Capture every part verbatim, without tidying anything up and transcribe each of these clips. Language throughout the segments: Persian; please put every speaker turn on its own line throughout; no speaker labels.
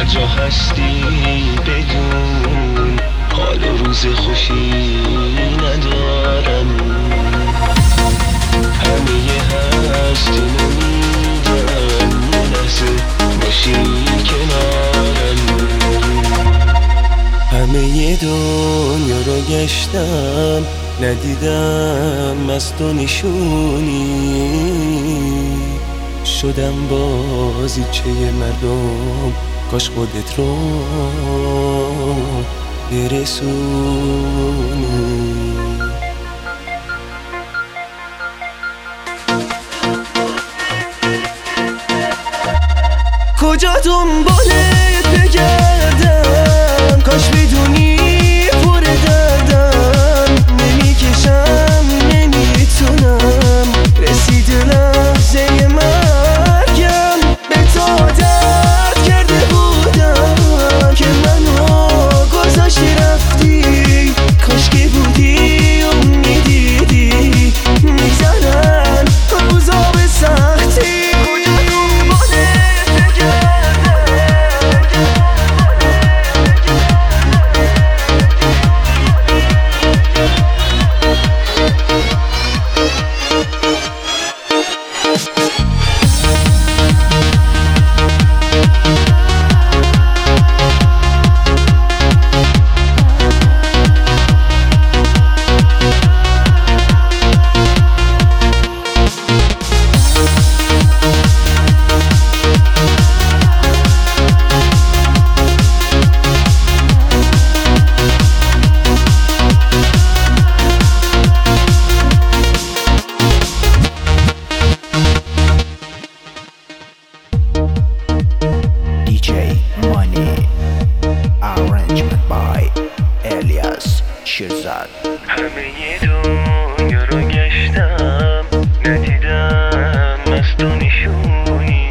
هر جا هستی بدون حال و روز خوشی ندارم. همه هستی نمیدن یه لحظه باشی کنارم. همه دنیا رو گشتم ندیدم از تو نشونی. شدم بازیچه مردم کاش خودت رو برسونی. کجا دنبالت بگردم کاش بدونی پر دردم. نمیکشم نمیتونم رسید لحظه مرگم. به تو عادت کرده بودم که منو گذاشتی رفتی. کاش که بودی و میدیدی میزنن روزا به سختی. همه دنیا رو گشتم ندیدم از تو نشونی.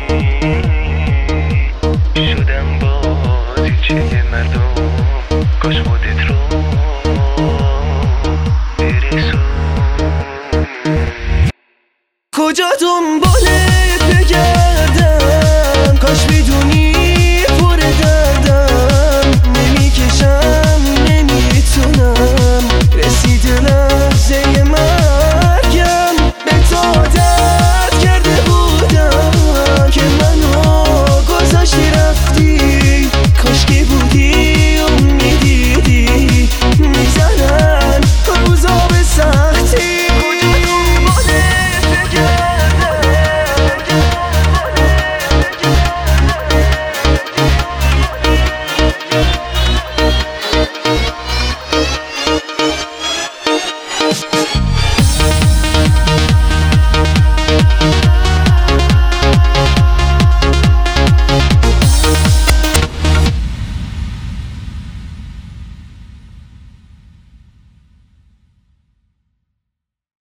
شدم بازیچه مردم کاش خودت رو برسونی. کجا دنبالت بگردم